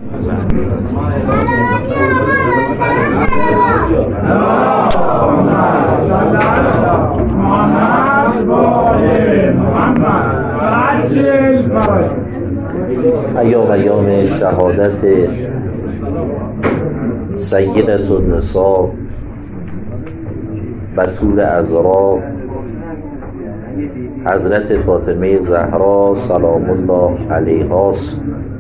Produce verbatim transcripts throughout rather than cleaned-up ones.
ایام ایام شهادت سیدة النساء بتول عذرا حضرت فاطمه زهرا سلام الله علیها است.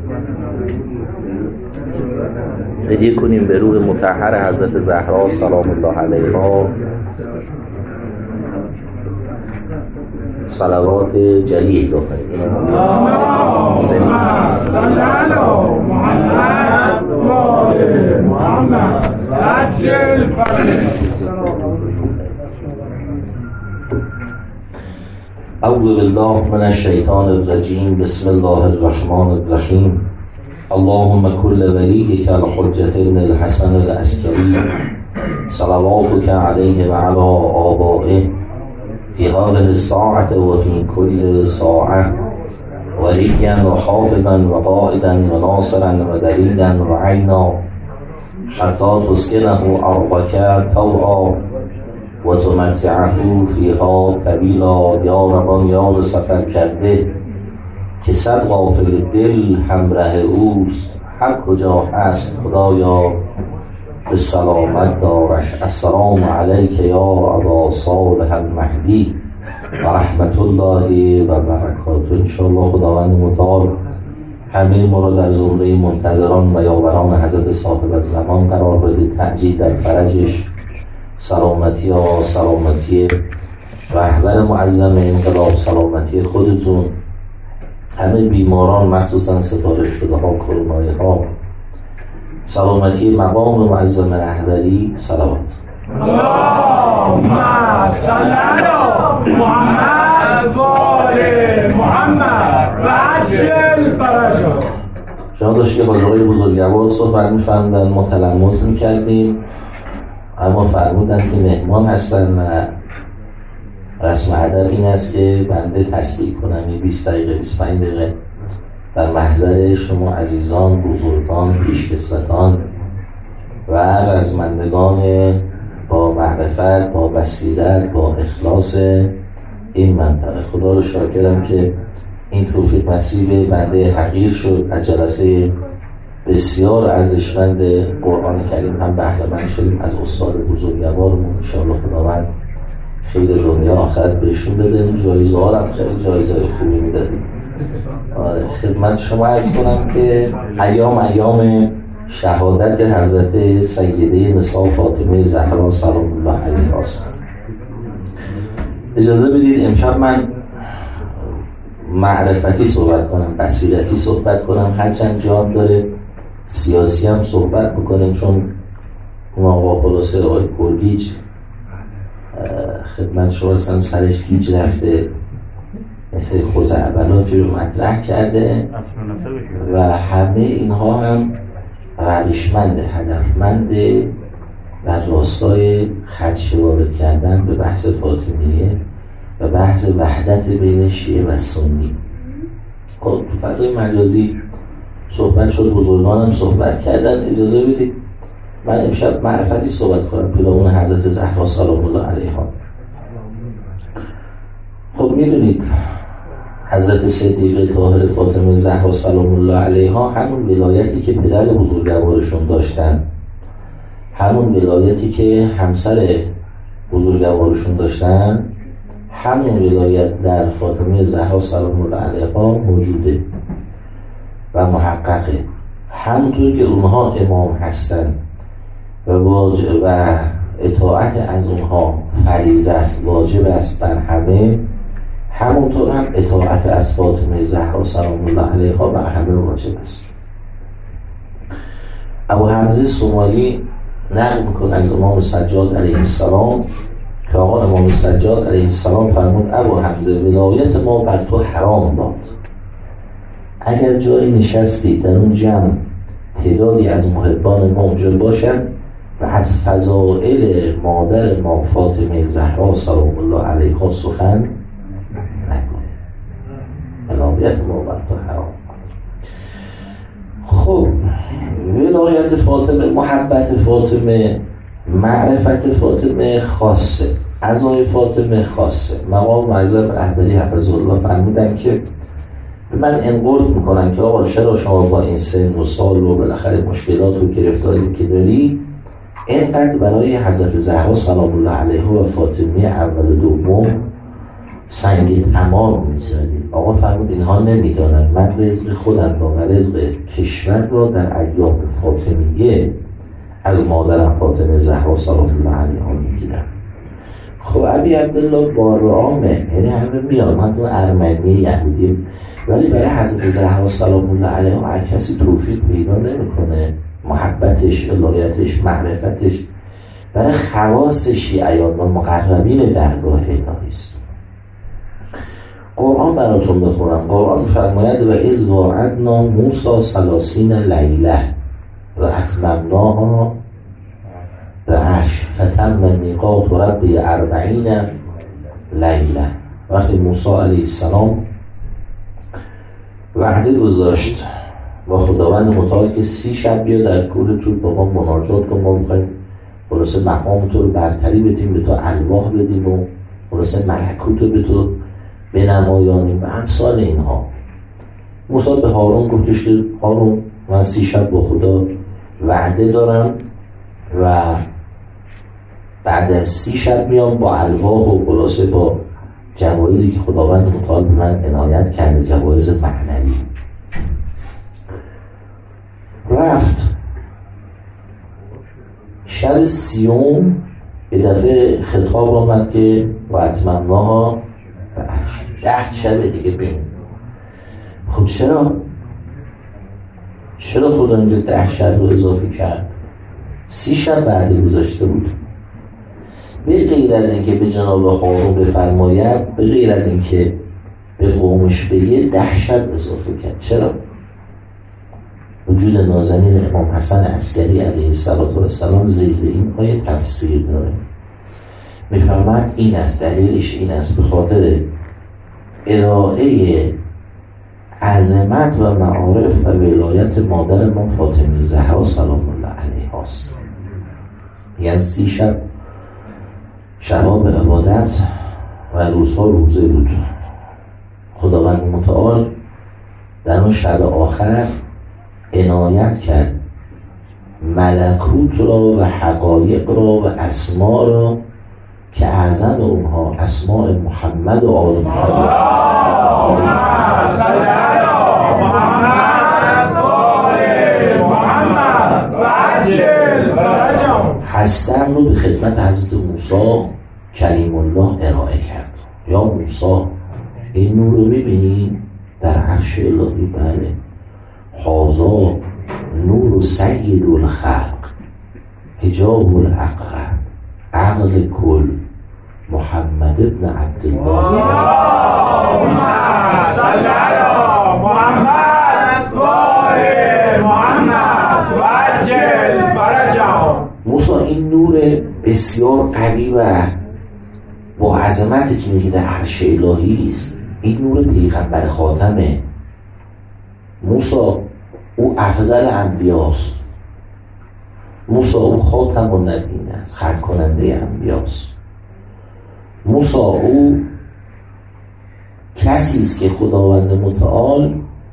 هدیه کنیم به روح مطهر حضرت زهرا سلام الله علیها صلوات جلیل بخونید. اللهم صل علی محمد و آل محمد عجل اعوذ بالله من الشیطان الرجیم بسم الله الرحمن الرحیم اللهم كل وليك الحجة ابن الحسن العسكري صلواتك عليه وعلى آبائه في هذه الساعة وفي كل ساعة وليا وحافظا وقائدا وناصرا ودليلا وعينا حتى تسكنه أرضك طوعا وتمتعه فيها طويلا یا ربان یار سفر کرده که صد غافل دل همراه اوست، هر کجا هست خدایا به سلامت دارش. السلام علیک یا ابا صالح المهدی و رحمت الله و برکاته. انشاءالله خداوند متعال همه ما را در زمره منتظران و یاوران حضرت صاحب زمان قرار بده، تأجیل در فرجش، سلامتی ها، سلامتی رهبر معظم انقلاب، سلامتی خودتون، همه بیماران مخصوصا سفارش شده ها، کرونایی ها، سلامتی مقام معظم رهبری. صلوات. اللهم صل علی محمد و آل محمد و عجل فرجهم. شما داشت که حضرهای بزرگوار صحبت می‌فرمودن، ما تلمس می‌کردیم، اما فرمودن که مهمان هستن و رسم ادب این است که بنده تصدیق کنم این بیست دقیقه بیست و پنج دقیقه در محضر شما عزیزان، بزرگان، پیشکسوتان و رزمندگان با معرفت، با بصیرت، با اخلاص این منطقه. خدا رو شاکرم که این توفیق نصیب بنده حقیر شد. از جلسه بسیار ارزشمند قرآن کریم هم بهره مند شدیم از استاد بزرگوارمون. ان شاءالله خداوند خیر دنیا آخرت بهشون بده. جایزه ها هم خیلی جایزه خوبی میدادیم. آره خدمت شما عرض کنم که ایام ایام شهادت حضرت سیده نساء فاطمه زهرا سلام الله علیها است. اجازه بدید امشب من معرفتی صحبت کنم، بصیرتی صحبت کنم، هرچند جواب داره سیاسی هم صحبت بکنیم، چون اون آقا پولوسه آقای گرگیج خدمت شما هستم سرش گیج رفته، مثل خزعبلاتی رو مطرح کرده و همه اینها هم روشمند، هدفمند در راستای خدشه وارد کردن به بحث فاطمیه و بحث وحدت بین شیعه و سنی. خب تو فضای مجازی صحبت شد، بزرگان هم صحبت کردن. اجازه بدید من امشب معرفتی صحبت کنم پیرامون حضرت زهرا سلام الله علیها. خب میدونید حضرت صدیقه طاهره فاطمه زهرا سلام الله علیها همون ولایتی که پدر بزرگوارشون داشتن، همون ولایتی که همسر بزرگوارشون داشتن، همون ولایت در فاطمه زهرا سلام الله علیها موجوده و محققه. همونطور که اونها امام هستن و واجب و اطاعت از اونها فریضه است، واجب است بر همه، همونطور هم اطاعت از فاطمه زهرا سلام الله علیها بر همه واجب است. ابو حمزه سومالی نقل میکنه از امام سجاد علیه السلام که آقا امام سجاد علیه السلام فرمود ابو حمزه ولایت ما بر تو حرام باد. اگر جایی نشستی در اون جمع تعدادی از محبان ما اونجا باشن و از فضائل مادر ما فاطمه زهرا سلام الله علیها سخن نکن، ولایت ما بر تو حرام. خب ولایت فاطمه، محبت فاطمه، معرفت فاطمه خاصه، عزای فاطمه خاصه. مقام معظم احمدی حفظه الله فرمودن که من انقرض میکنم که آقا چرا شما با این سن و سال و بالاخره مشکلات و گرفتاری که داری اینقدر برای حضرت زهرا سلام الله علیها و فاطمی اول و دوم سنگ تمام میذاری؟ آقا فرمود اینها نمیدانن من رزق خودم را و رزق کشور را در ایام فاطمیه از مادرم فاطمه زهرا سلام الله علیها میگیرم. خب ابی عبدالله بارعامه، یعنی همه میاد من تو ارمنی یهودی، ولی برای حضرت زهرا سلام الله علیها هر کسی توفیق پیدا نمیکنه. محبتش، ولایتش، معرفتش برای خواص شیعیان و مقربین درگاه الهی است. قرآن براتون بخونم. قرآن فرماید و اذ واعدنا موسی ثلاثین لیله و اتممناها بعشر فتم میقات ربی اربعین لیله. وقتی موسی علیه السلام وعده گذاشت با خداوند متعال که سی شب بیا در کوه طور با ما مناجات کن، ما میخوایم خلاصه مقام تو رو برتری بدیم، به تو الواح بدیم و خلاصه ملکوت رو به تو بنمایانیم و امثال اینها. موسی به هارون گفتش که هارون من سی شب با خدا وعده دارم و بعد از سی شب میام با الواح و خلاصه با جوایزی که خداوند متعال به من عنایت کرده، جوایز معنوی. رفت شب سیوم یه دفعه خطاب آمد که و اتممناها ده شب دیگه بیم. خب چرا چرا خدا اینجا ده شب رو اضافه کرد؟ سی شب بعدی گذاشته بود. به غیر از اینکه به جناب هارون بفرماید، به غیر از اینکه به قومش بگه، ده شب اضافه کرد. چرا؟ وجود نازنین امام حسن عسکری علیه السلام زیر این آیه تفسیر داره. میفرماید این است، دلیلش این است، به خاطر ارائه عظمت و معارف و ولایت مادر ما فاطمه زهرا سلام الله علیها است. یعنی سی شب شباب عبادت و روزها روزه بود. خداوند متعال در اون شب آخر عنایت کرد ملکوت را و حقایق را و اسما را که اعظم اونها اسماء محمد و آل محمد هستن رو به خدمت حضرت موسی کلیم الله ارائه کرد. یا موسی این نور رو ببینی در عرش الهی، بله حاضا نور سید الخلق حجاب الاقرب عقل کل محمد ابن عبدالله. اللهم صل علی محمد و آل محمد و عجل فرجهم. موسی این نور بسیار قوی و با عظمتی که میگه در عرش الهی است، این نور پیغمبر خاتمه. موسی او افضل انبیاست. موسی او خاتم النبیین است، ختم کننده انبیاست. موسی او کسی است که خداوند متعال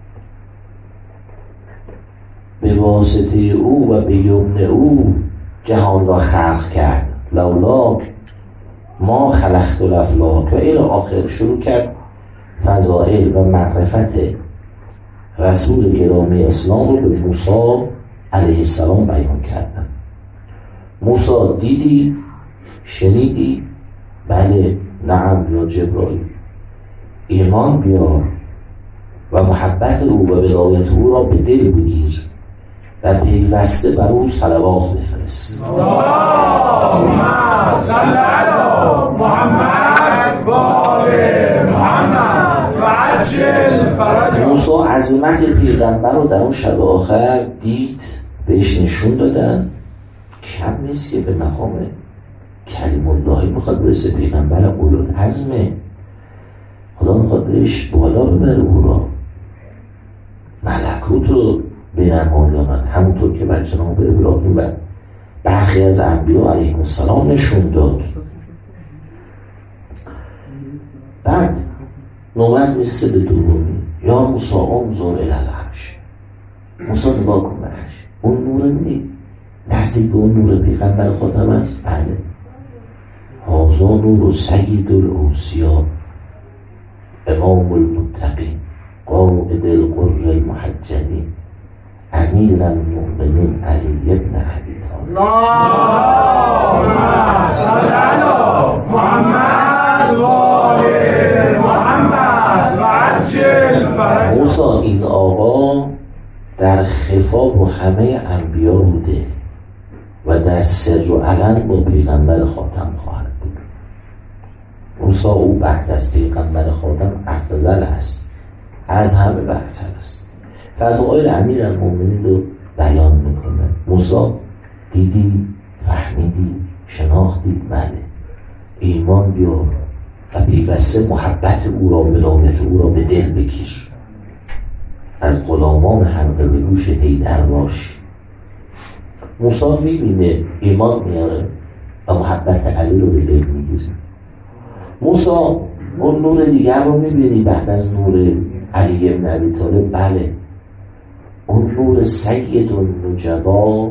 به واسطه او و به یمن او جهان را خلق کرد. لولاک ما خلقت الافلاک و الی آخر شروع کرد فضائل و معرفت رسول گرامی اسلام رو به موسی علیه السلام بیان کردن. موسی دیدی؟ شنیدی؟ بله نعم یا جبرائیل، ایمان بیار و محبت او و ولایت او را به دل بگیر و پیوسته بر او صلوات بفرست. اللهم صل علی محمد و آل محمد و عجل فرجهم. موسی عظمت پیغمبر رو در اون شب آخر دید، بهش نشون دادن. کم نیست که به مقام کلیم اللهی میخواد برسه، پیغمبر اولوالعزمه، خدا میخواد بهش بالا ببره او را، ملکوت رو بنمایاند، همونطور که بر جناب ابراهیم و برخی از انبیا علیهم السلام نشون داد. بعد نوبت میرسه به دومی، یا موسی انظر الی العرش. موسی نگاه کن به عرش، اون نور می نزدیک به اون نور پیغمبر خاتم است. بله، هذا نور سید الاوصیا امام المتقین قائد الغر المحجلین امیر المؤمنین علی ابن ابی طالب. اللهم صل علی محمد و آل محمد و عجل فرجه. موسی این آقا در خفا با همه انبیا بوده و در سر و علن با پیغمبر خاتم خواهد بود. موسی او بعد از پیغمبر خاتم افضل است، از همه برتر است. فضائل امیر المؤمنین رو بیان میکنه. موسی دیدی، فهمیدی، شناختی، بله، ایمان بیار و پیوسته محبت او را، ولایت او را به دل بگیر. از غلامان حلقه به گوش حیدر باش. موسی میبینه، ایمان میاره و محبت علی رو به دل میگیره. موسی اون نور دیگر رو میبینی بعد از نور علی ابن ابی طالب. بله، اون نور سید النجبا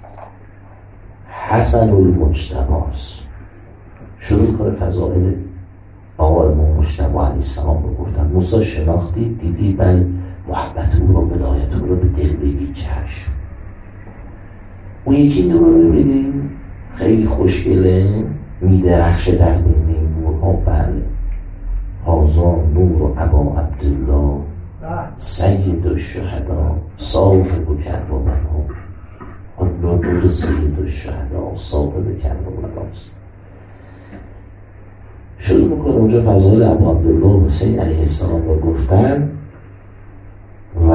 حسن المجتباست. شروع کنه فضائل آقا امام مجتبی علیه السلام رو گفتن. موسی شناختی، دیدی، بله، محبت او رو، ولایت او رو به دل بگی، چشم. اون یکی نور رو میبینیم خیلی خوشگله، میدرخشه در بین نورها. بله، هذا نور ابا عبدالله سید الشهدا صاحب کربلا. اون نور سید الشهدا صاحب کربلا است. شروع میکنه اونجا فضایل ابو عبدالله حسین علیه السلام رو گفتن و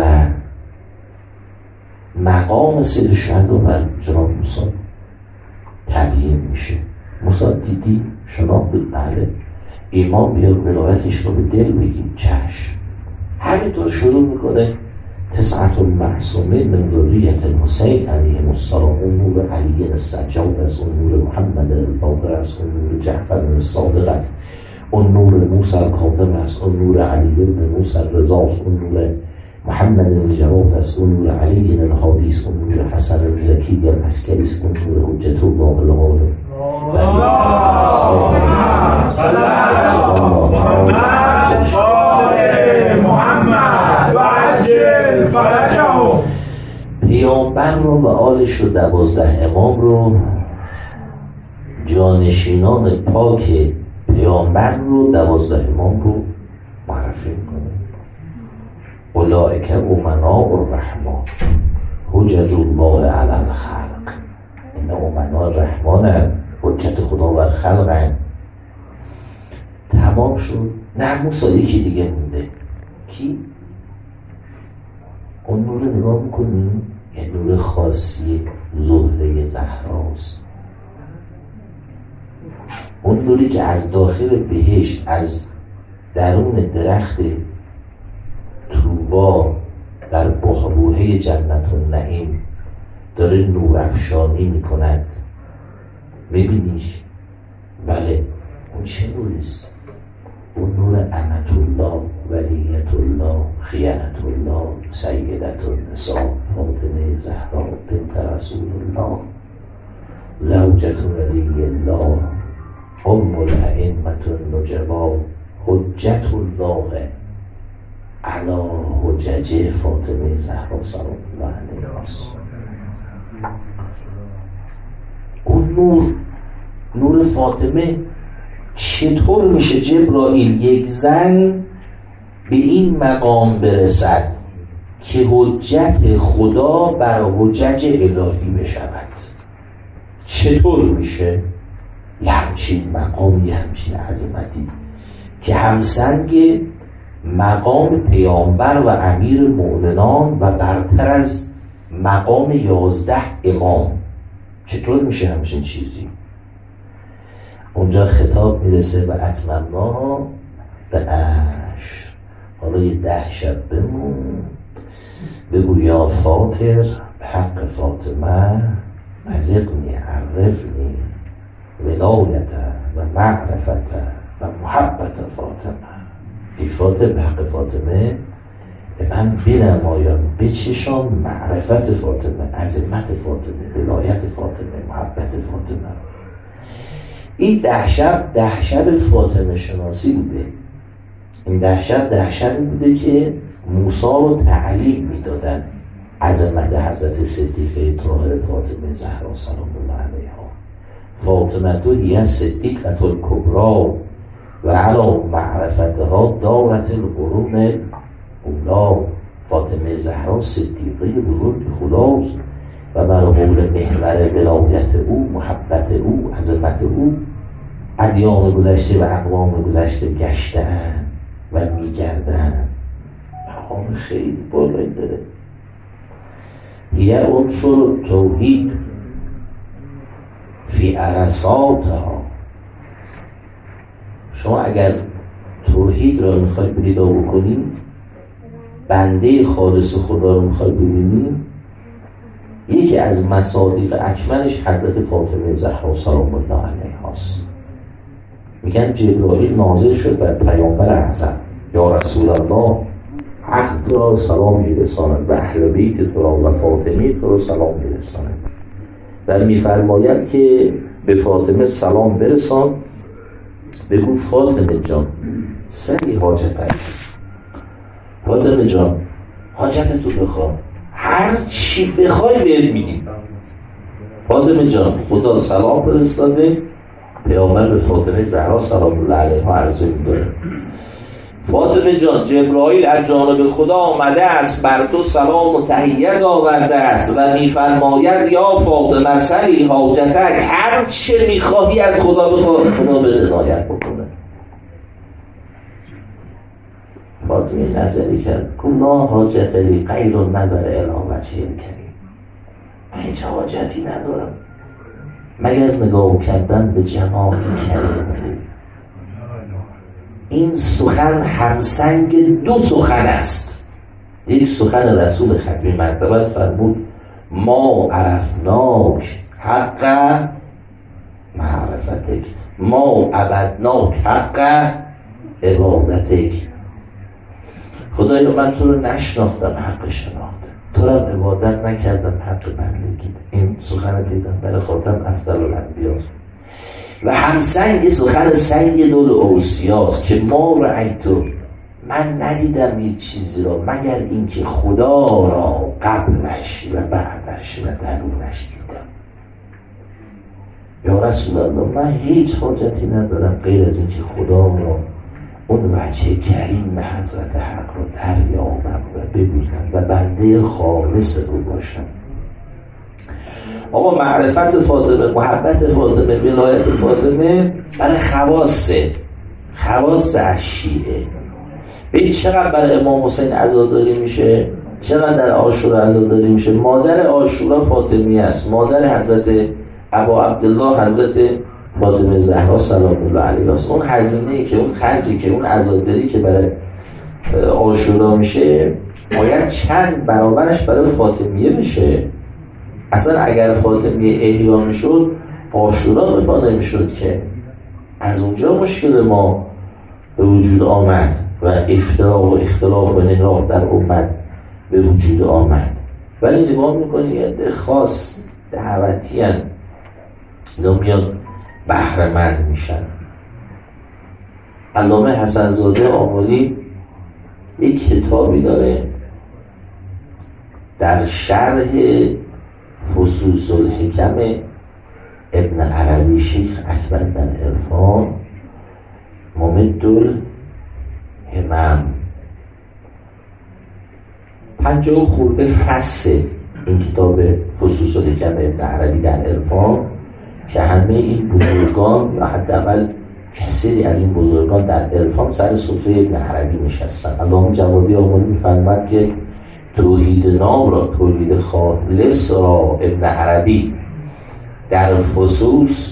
مقام سید الشهدا بر جناب موسی تبیین میشه. موسی دیدی، شناختی، بله، ایمان بیار، ولایتش رو به دل بگیم، چشم. همینطور شروع میکنه تسعة المعصومین من ذریة الحسین علیه السلام. اون نور علی السجاد است، اون نور محمد الباقر است، اون نور جعفر الصادق است، اون نور موسی الکاظم است، اون نور علی بن موسی الرضا است، اون نور محمد الجواد است، اون نور علی الهادی است، اون نور حسن الزکی العسکری است، اون نور حجت الله العالم. پیامبر رو و آلش رو، دوازده امام رو، جانشینان پاک پیامبر رو، دوازده امام رو معرفی میکنه. اولئک امناء الرحمن حجج الله علی الخلق. این امناء الرحمن حجت خدا بر خلق. تمام شد. نه، موسی یکی دیگه مونده. کی؟ اون نور نگاه میکنیم، یه نور خاصی زهره زهراست. اون نوری که از داخل بهشت، از درون درخت طوبا در بحبوحه جنت النعیم داره نور افشانی میکند. ببینیش؟ بله، اون چه نوریست؟ اون نور امت الله، ولیت الله، خیانت الله، سیدت النساء فاطمه زهرا بنت رسول الله، زوجة ولی الله، ام الائمة النجبا، حجت الله علی حجج فاطمه زهرا سلام الله علیها. اون نور، نور فاطمه، چطور میشه جبرائیل یک زن به این مقام برسد که حجت خدا بر حجج الهی بشود؟ چطور میشه یه همچین مقام، یه همچین عظمتی که همسنگ مقام پیامبر و امیر مؤمنان و برتر از مقام یازده امام؟ چطور میشه همچین چیزی؟ اونجا خطاب میرسه و اتممناها به عشر. حالا یه ده شب بمون بگو یا فاطر به حق فاطمه رزقنی عرفنی ولایت و معرفت و محبت فاطمه. ای فاطر به حق فاطمه به من بنمایان، بچشان معرفت فاطمه، عظمت فاطمه، ولایت فاطمه، محبت فاطمه. این ده شب ده شب فاطمه شناسی بوده. این ده شب ده شب بوده که موسی رو تعلیم میدادن عظمت حضرت صدیقه طاهره فاطمه زهرا سلام الله علیها. فاطمه تو هی صدیقة الکبری و علی معرفتها دارت القرون اولا. فاطمه زهرا صدیقه بزرگ خداست و بر حول محور ولایت او، محبت او، عظمت او ادیان گذشته و اقوام گذشته گشتن و میگردن. مقام خیلی بالایی داره. یه عنصر توحید فی عرصاتها. شما اگر توحید را میخوای پیدا بکنی، بنده خالص خدا رو میخوای ببینی، یکی از مصادیق اکملش حضرت فاطمه زهرا سلام الله علیها است. میگن جبرائیل نازل شد بر پیامبر اعظم، یا رسول الله حق تو را سلام میرساند و اهل بیت تو را و فاطمه تو را سلام میرساند و میفرماید که به فاطمه سلام برسان، بگو فاطمه جان سری حاجتک، فاطمه جان حاجتتو بخواه، هر چی بخوای بهت میدیم. فاطمه جان خدا سلام فرستاده، پیامبر به فاطمه زهرا سلام الله علیها عرضه می‌کنه فاطمه جان جبرائیل از جانب خدا آمده است، بر تو سلام و تحیت آورده است و میفرماید یا فاطمه سلی حاجتک، هر چه میخواهی از خدا بخواه، خدا به عنایت بکنه. فاطمه نظری کرد کلا حاجت لی غیر النظر الی وجهه الکریم. من هیچ حاجتی ندارم مگر نگاه کردن به جمال کریم. این سخن همسنگ دو سخن است. یک سخن رسول ختمی مرتبت فرمود ما عرفناک حق معرفتک، ما عبدناک حق عبادتک. خدایا من تو رو نشناختم حق شناختم، تو رو عبادت نکردم حق بندگی. این سخن پیغمبر خاتم افضل الانبیاء و همسنگ سخن سید الاوصیاست که ما رأیتو، من ندیدم یک چیزی را مگر اینکه خدا را قبلش و بعدش و درونش دیدم. یا رسول الله من هیچ حاجتی ندارم غیر از اینکه خدا را اون وجه کریم حضرت حق را دریابم و ببینم و بنده خالص رو باشم. آقا معرفت فاطمه، محبت فاطمه، ولایت فاطمه برای خواصه خواص شیعه. ببین چقدر برای امام حسین عزاداری میشه، چقدر در عاشورا عزاداری میشه. مادر عاشورا فاطمی است، مادر حضرت ابا عبدالله حضرت فاطمه زهرا سلام الله علیها است. اون هزینه‌ای که اون خرجی که اون عزاداری که برای عاشورا میشه باید چند برابرش برای فاطمیه بشه. اصلا اگر فاطمیه احیا میشد عاشورا بپا نمیشد که. از اونجا مشکل ما به وجود آمد و افتراق و اختلاف و انحراف در امت به وجود آمد. ولی نگاه میکنی یه خاص دعوتی هن میان بهره‌مند میشن. علامه حسن زاده آملی یک کتابی داره در شرح فصوص الحکم ابن عربی شیخ اکبر در عرفان، ممد الهمم، پنجاه خورده فصل این کتاب فصوص الحکم ابن عربی در عرفان که همه این بزرگان یا حداقل کثیری از این بزرگان در عرفان سر سفره ابن عربی نشستن. علامه جوادی آملی می‌فرماید که توحید نام را، توحید خالص را ابن عربی در فصوص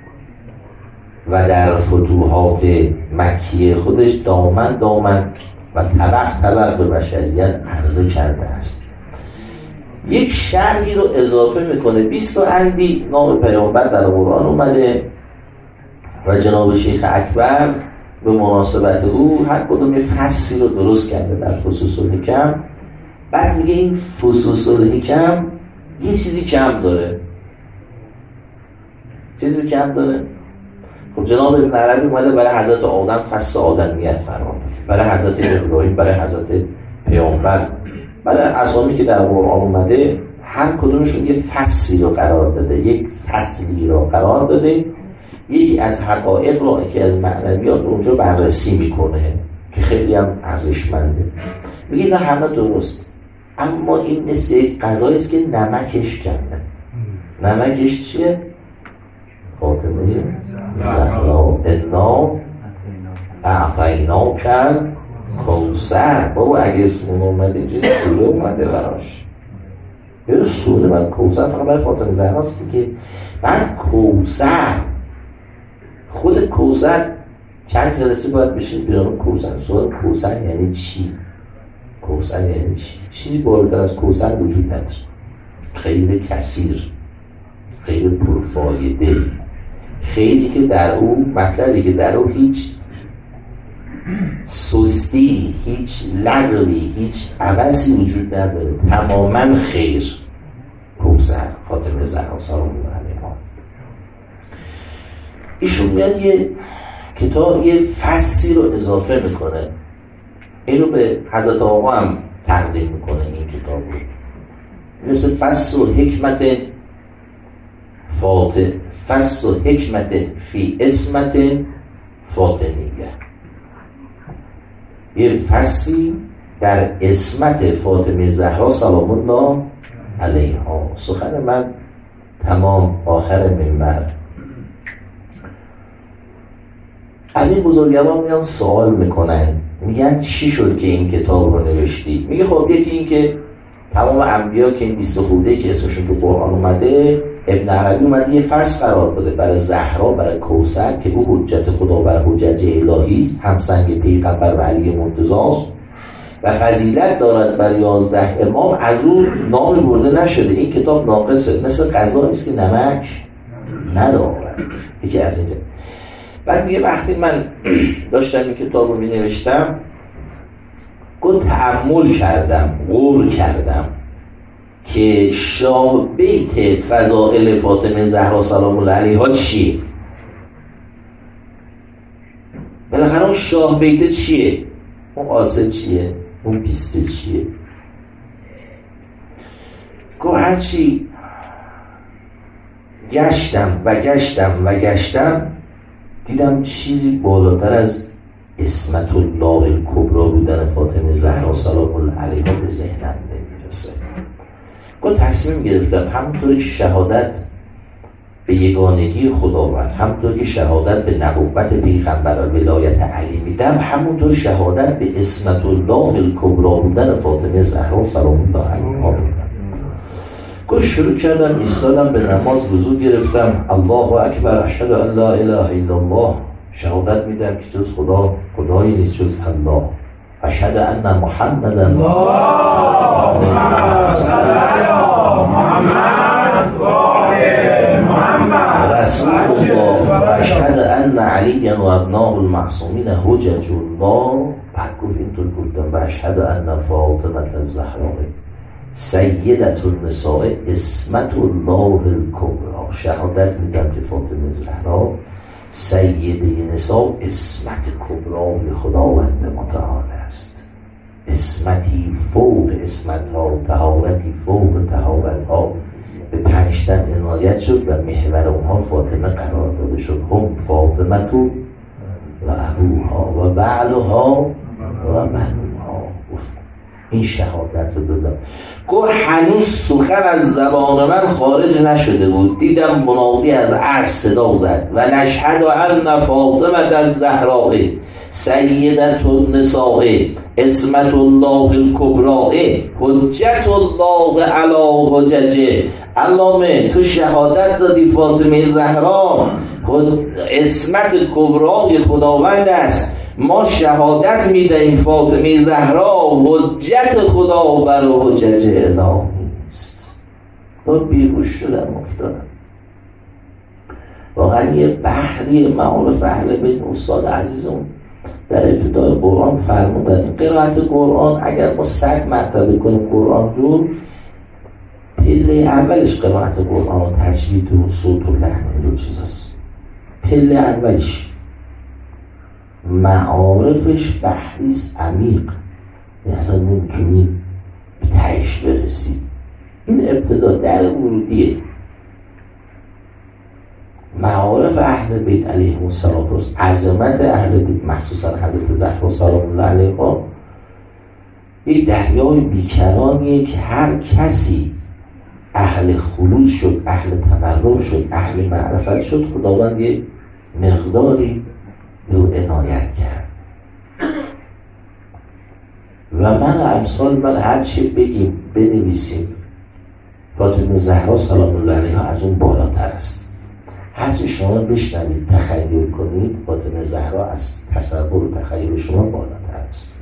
و در فتوحات مکیه خودش دامن دامن و طبق طبق به بشریت عرضه کرده است. یک شرعی رو اضافه میکنه. بیست و اندی نام پیامبر در قرآن اومده و جناب شیخ اکبر به مناسبت او هر کدوم یه فصلی رو درست کرده در فصوص الحکم. بعد میگه این فصوص الحکم یه چیزی کم داره. چیزی کم داره؟ خب جناب ابن عربی اومده برای حضرت آدم فصل آدمیت قرار داده، برای حضرت ابراهیم، برای حضرت پیامبر، برای اسامی که در قرآن اومده هر کدومشون یه فصلی رو قرار داده، یک فصلی رو قرار داده، یکی از حقایق رو، یکی از معنویات رو اونجا بررسی میکنه که خیلی هم ارزشمنده. میگه نه همه درست، اما این مثل یک غذایی است که نمکش کمه. نمکش چیه؟ فاطمه زهرا انا اعطیناک کوثر. بابا اگه اسم اومده اینجا سوره اومده براش، یه سوره من کوثر فقط برای فاطمه زهراست که بعد کوثر، خود کوثر چند جلسه باید بشین بیرون کوثر. سوال کوثر یعنی چی؟ کوثر یعنی چی؟ چیزی بالاتر از کوثر وجود نداره. خیلی کثیر، خیلی پرفایده، خیلی که در او مطلبی که در او هیچ سستی، هیچ لغوی، هیچ عبثی وجود نداره، تماما خیر. کوثر فاطمه زهرا سلام الله علیها. ایشون میاد یه کتاب، یه فصلی رو اضافه میکنه، اینو به حضرت آقا هم تقدیم میکنه. این کتاب رو مثل فصل و حکمت فاطمه، فصل و حکمت فی اسمت فاطمیه، یه فصلی در اسمت فاطمه زهرا سلام الله علیها. سخن من تمام. آخر منبر از این بزرگوار میان سوال میکنن، میگن چی شد که این کتاب رو نوشتی؟ میگه خب یکی این که تمام انبیا که این بیست خورده که اسمشون تو قرآن اومده، ابن عربی اومده یه فصل قرار داده برای زهرا، برای کوثر که او حجت خدا بر حجت الهی است، همسنگ پیغمبر و علی مرتضی است و فضیلت دارد بر یازده امام. از او نام برده نشده. این کتاب ناقصه، مثل غذایی است که نمک ندارد. یکی از اینجا. بعد میگه وقتی من داشتم این کتاب رو می نوشتم، گفت تأمل کردم، غور کردم که شاه بیت فضائل فاطمه زهرا سلام الله علیها چیه؟ بالاخره اون شاه بیت چیه؟ اون قاصد چیه؟ اون بیسته چیه؟ گفت هرچی گشتم و گشتم و گشتم دیدم چیزی بالاتر از اسمت الله الکبری بودن فاطمه زهرا سلام الله علیها به ذهنم نمیرسه. گفت تصمیم گرفتم همونطوری که شهادت به یگانگی خداوند، همونطوری که شهادت به نبوت پیغمبر و ولایت علی میدم، همونطور شهادت به اسمت الله الکبری بودن فاطمه زهرا سلام الله علیها بدم. گفت شروع کردم ایستادم به نماز وضو گرفتم، الله اکبر، اشهد ان لا اله الا الله، شهادت میدم که جز خدا خدایی نیست جز الله، اشهد ان محمدا رسول الله و اشهد ان علی و ابناء المعصومین حجج الله. بعد گفت اینطور گفتم و اشهد ان فاطمه الزهرا سیدت النساء اسمت الله الکبری، شهادت میدم که فاطمه زهرا سیده نساء اسمت کبری خداوند متعال است، اسمتی فوق اسمت ها، طهارتی فوق طهارت ها. به پنجتن عنایت شد و محور اونها فاطمه قرار داده شد. هم فاطمه تو و ابوها و بعلها و بنوها. این شهادت رو دادم. گفت هنوز سخن از زبان من خارج نشده بود، دیدم منادی از عرش صدا زد و نشهد ان فاطمه الزهرا سیدت النساء عصمت الله الکبری حجت الله علی حججه. علامه تو شهادت دادی فاطمه زهرا عصمت کبرای خداوند است، ما شهادت میدهیم فاطمه زهرا حجت خدا بر حجج الهی است. با بیهوش شدم افتادم. واقعا یه بحری معارف اهل بیت استاد عزیزم در ابتدای قرآن فرمودن قرائت قرآن اگر ما صد مرتبه کنیم قرآن رو، پله اولش قرائت قرآن و تجوید و صوت و لحن و چیزاست. پله اولش معارفش بحریست عمیق، این اصلا نمیتونی به تهش برسی. این ابتدا در ورودیه. معارف اهل بیت علیهم السلام، عظمت اهل بیت مخصوصا حضرت زهرا سلام الله علیها یک دریای بیکرانیه که هر کسی اهل خلوص شد، اهل تبرک شد، اهل معرفت شد، خداوند یک مقداری به او عنایت کرد. و من امثال من هر چی بگیم بنویسیم فاطمه زهرا سلام الله علیها از اون بالاتر است. هرچی شما بشنوید تخیل کنید فاطمه زهرا از تصور و تخیل شما بالاتر است.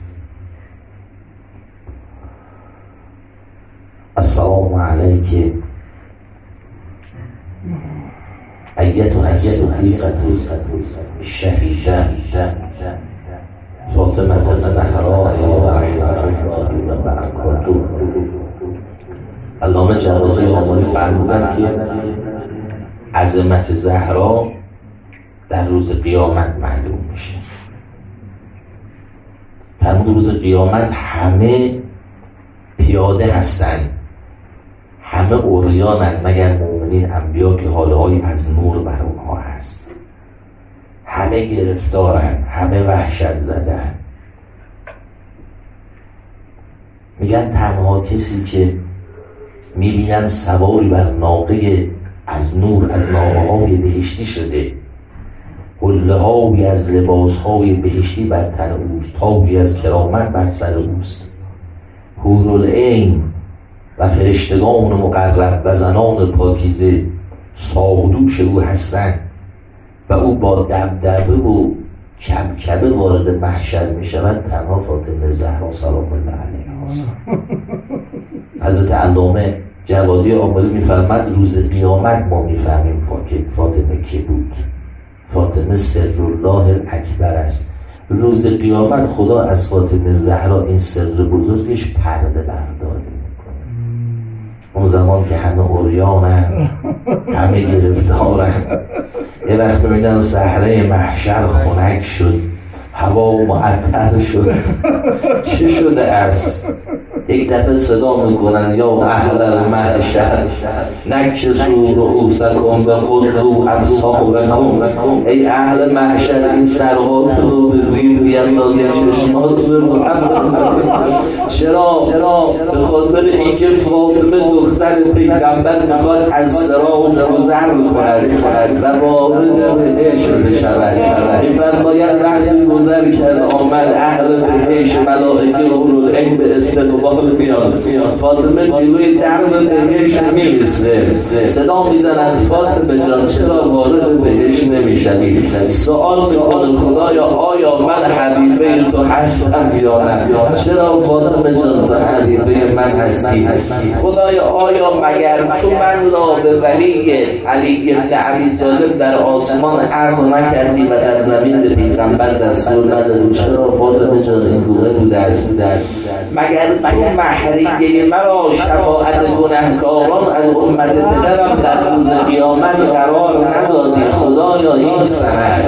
السلام علیک ایتها الصدیقة الشهیدة فاطمه زهرا. علامه جوادی آماری فرمودن که عظمت زهرا در روز قیامت معلوم میشه. فرمود روز قیامت همه پیاده هستن، همه عریانند مگر مومنین انبیا که حالهایی از نور بر اونها هست. همه گرفتارن، همه وحشت زدن. میگن تنها کسی که میبینن سواری بر ناقه از نور از نامه‌های بهشتی شده، حله‌هایی از لباس‌های بهشتی بر تن اوست، تاجی از کرامت بر سر اوست، حورالعین و فرشتگان مقرب و زنان پاکیزه ساقدوش او هستند و او با دبدبه و کبکبه وارد محشر می شود. تنها فاطمه زهرا سلام الله علیها است. حضرت علامه جوادی آملی میفرمد روز قیامت ما میفهمیم فاطمه کی بود. فاطمه سرالله الاکبر است. روز قیامت خدا از فاطمه زهرا این سر بزرگش پرده برداری میکنه. اون زمان که همه عریانن، همه گرفتارن، یه وقت میبینن صحنه محشر خنک شد، هوا معطر شد، چه شده است؟ یک دفعه صدا میکنن یا اهل المحشر نکسوا رؤوسکم وخذوا ابصارکم. ای اهل محشر این سرها رو به زیر بیندازید، چشمات رو چرا؟ به خاطر اینکه فاطمه دختر پیغمبر میخواد از صراط گذر بکند و وارد بهشت بشود. میفرماید وقتی گذر کرد آمد اهل بهشت، ملائکه حورالعین به استقبال میاد. فاطمه جلوی در بهشت میسته، صدا میزنند فاطمه جان چرا وارد بهشت نمیشوی؟ سوال میکنه خدایا آیا من حبیبه تو هستم یا نه؟ چرا فاطمه جان تو حبیبه من هستی؟ خدایا آیا مگر تو من را به ولی علی بن ابی طالب در آسمان عرض نکردی و در زمین به پیغمبر دستور ندادی؟ چرا فاطمه جان این گونه بوده است؟ مگر تو محریه مرا شفاعت گنهکاران از امت پدرم در روز قیامت قرار ندادی؟ خدایا این سند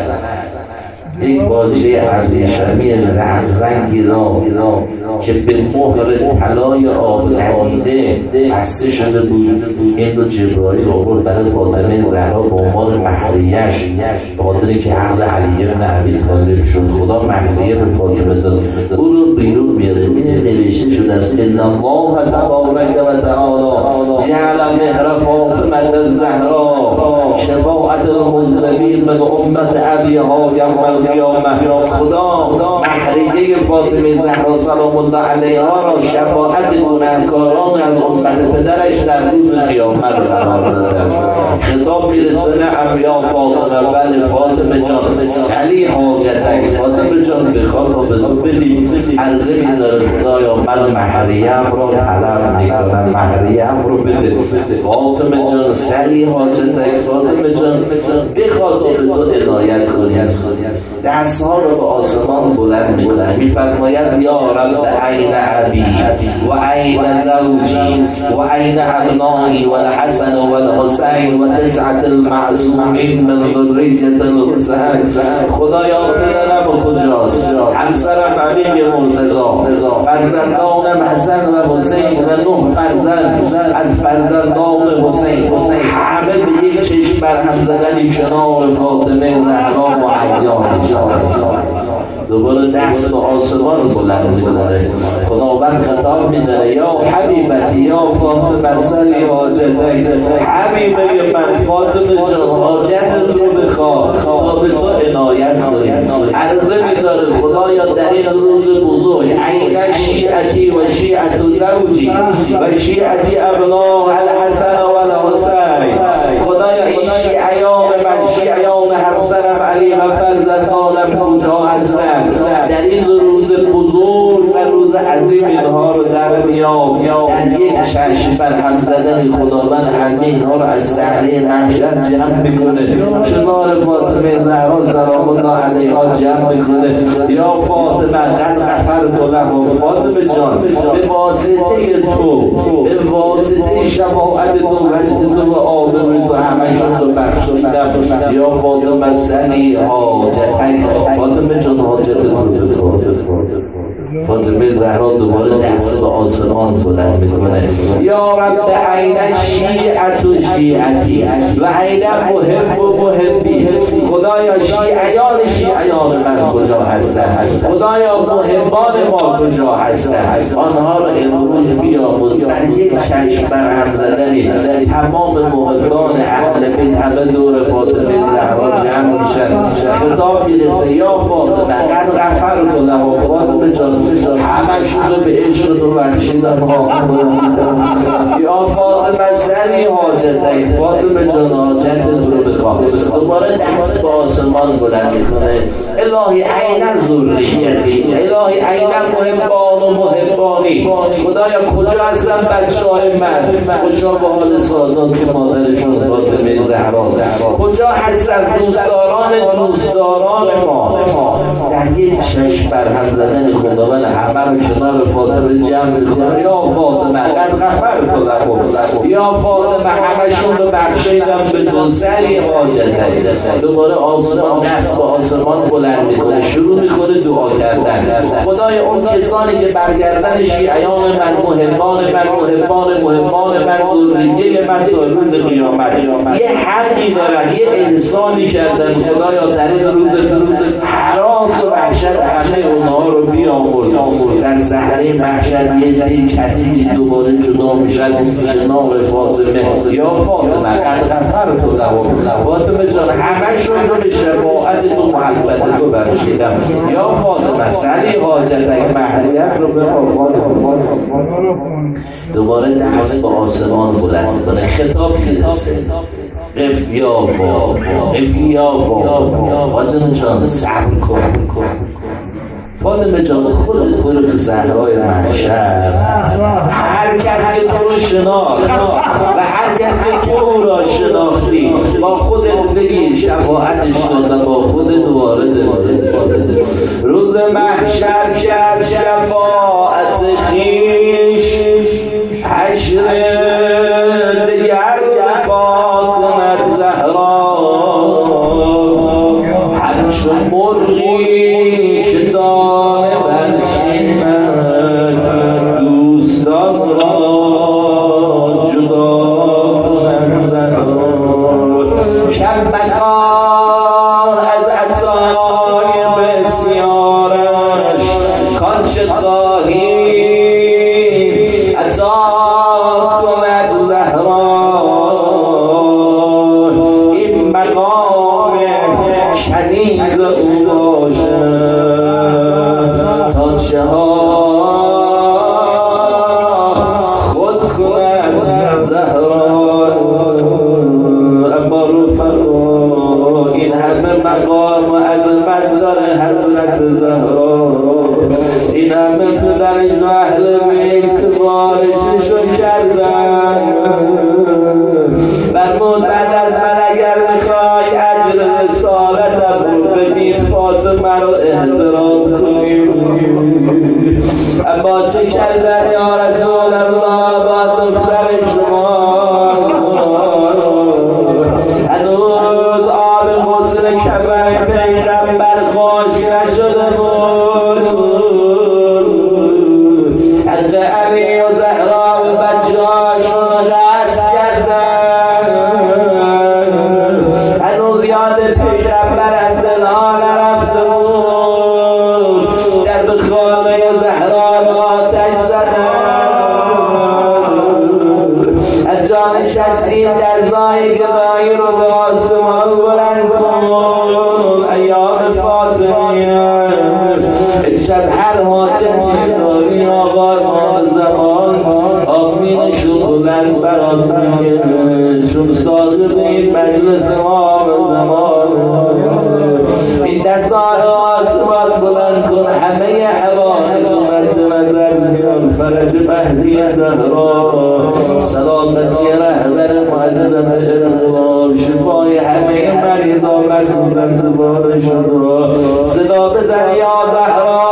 یک باجه ابریشمی زرد رنگی را که به مهر طلای آب ندیده بسته شده بود، این رو جبرائیل آورد برای فاطمه زهرا به عنوان مهریه‌اش، به خاطر اینکه عقد علی بن ابی طالب شد. خدا مهریه به فاطمه داد، او رو بیرون میاره. این نوشته شده است ان الله تبارک و تعالی جعل مهر فاطمه الزهرا شفاعة شفاعت المذنبین من امت ابیها یوم القیامه. خدا مهریه فاطمه زهرا سلام الله علیها را شفاعت گناهکاران از امت پدرش در روز قیامت قرار داده است. خطاب میرسونه یا فاطمه، بله فاطمه جان سلی حاجتک، فاطمه جان بخواد تا به تو بدی. عرضه می‌داره خدایا من مهریم را طلب میکنم، مهریم رو بده. فاطمه جان سلی حاجتک، فاطمه جان بخواد تا به تو عنایت کنی. دستها رو به آسمان بلند میکنه، میفرماید یا رب عین ابی و عین زوجی و عین ابنایی و الحسن و الحسین و تسعة المعصومین من ذریة الحسین. خدایا پدرم کجاست؟ همسرم علی مرتضی، فرزندانم حسن و حسین و نه فرزند از فرزندان حسین، همه به یک چشم بر هم زدنی کنار فاطمه زهرا و عیان. دوباره دست به آسمان بلند می‌کنه. خداوند خطاب می‌داره یا حبیبتی یا فاطمه سلی حاجتک، حبیبه من فاطمه جان حاجتت رو بخواه تا به تو عنایت کنی. عرضه می‌داره خدایا در این روز بزرگ عین شیعتی و شیعت زوجی و شیعتی ابنا الحسن و الحسین. خدایا این شیعیان من، شیعیان همسرم علی و فرزندانم کجا هستند؟ در این روز بزرگ و روز عظیم اینها رو در بیاب، در یک چشم بر هم زدن خداوند همه اینها رو از صحنه محشر جمع میکنه، کنار فاطمه زهرا سلام الله علیها جمع میکنه. یا فاطمه قد غفرت لهم، فاطمه جان به واسطه تو، به واسطه شفاعت تو، وجد تو و آبروی تو همشون رو بخشیدم. یا فاطمه سلی حاجتک، فاطمه جان حاجت فاطمه زهرا دوباره دست به آسمان بلند میکنه. یا رب عین شیعت و شیعتی و عین محب و محبی. خدایا شیعیان شیعیان من کجا هستند؟ خدایا محبان ما کجا هستند؟ آنها را امروز بیاموز. در یک چشم بر هم زدنی تمام محبان اهل بیت همه دور فاطمه زهرا جمع میشن. خطاب میرسه یا فاطمه قد غفرت لهم، فاطمه جان همشون رو به عشق تو بخشیدم ها برسیدم. یا فاطمه سری حاجتک، فاطمه جان حاجت رو بخواه. دوباره دست به آسمان بلند میکنه. الهی عین ذریتی، الهی عین محبان و محبانی. خدایا کجا هستن بچه های من؟ کجا به حال سادات که مادرشون فاطمه زهرا؟ کجا هستن دوستداران دوستداران ما؟ در یک چشم بر هم زدن خداوند همه رو کنار فاطمه جمع میکنه. یا فاطمه قد غفرت لهم، یا فاطمه همشون رو بخشیدم به تو سری حاجتک. دوباره آسمان دست به آسمان بلند میکنه، شروع میکنه دعا کردن. خدای اون کسانی که برگردن شیعیان من، محبان من، محبان محبان من، ذریه من تا روز قیامت یه حقی دارن، یه احسانی کردن. خدایا در این روز حراس و وحشت همه اونها رو بیامرز. در صحنه محشر یه جایی کسی دوباره جدا میشن کنار فاطمه. یا فاطمه قد غفرت لهم، فاطمه جان همشون رو به شفاعت تو محبت تو بخشیدم. یا فاطمه سلی حاجتک، مهریت رو بخواه فاطمه. دوباره دست به آسمان بلند میکنه. خطاب میرسه قف یا فاطمه، قف یا فاطمه، فاطمه جان صبر کن. فاطمه جان خودت برو تو صحرای محشر، هر کسی که تو رو شناخت و هر کسی که تو را شناختی با خودت بگی شفاعتش کن و با خودت وارد روز محشر کرد شفاعت خویش. حشر دیگر پاک کند زهرا، همچون مرغی که دانه برچیند دوستان را جدا کند زهرا. شب مکان از عطای بسیارش کانچه خواهی عطا کند زهرا. این مقام مقام و عظمت داره حضرت زهرا. این همه پدرش و اهل بیت سفارششو کردن. فرمود بعد از من اگر میخوای اجر رسالتم رو بدید فاطمه رو احترام کنید. اما چه کردن یا رسول الله با دختر شما؟ هنوز آب غسل کفن پیغمبر خواش نشده بود. حق علی و زهرا و بچه‌هاشون غصب کردن. هنوز یاد پیغمبر از دلها نرفته بود. در به خانه زهرا آتش زدن. از جا نشستیم در زای گدایی رو به آسمان بلند کن. ایام فاطمیه امشب هر حاجتی داری آقا امام زمان آمینشو بلند برات میگه، چون صاحب این مجلس امام زمان. این دستان آسمان بلند کن، همه حوائج مد نظر بیان. فرج مهدی زهرا، سلامتی رهبر معظم انقلاب، شفای همه مریضان مخصوصا سفارش را صدا بزن یا زهرا.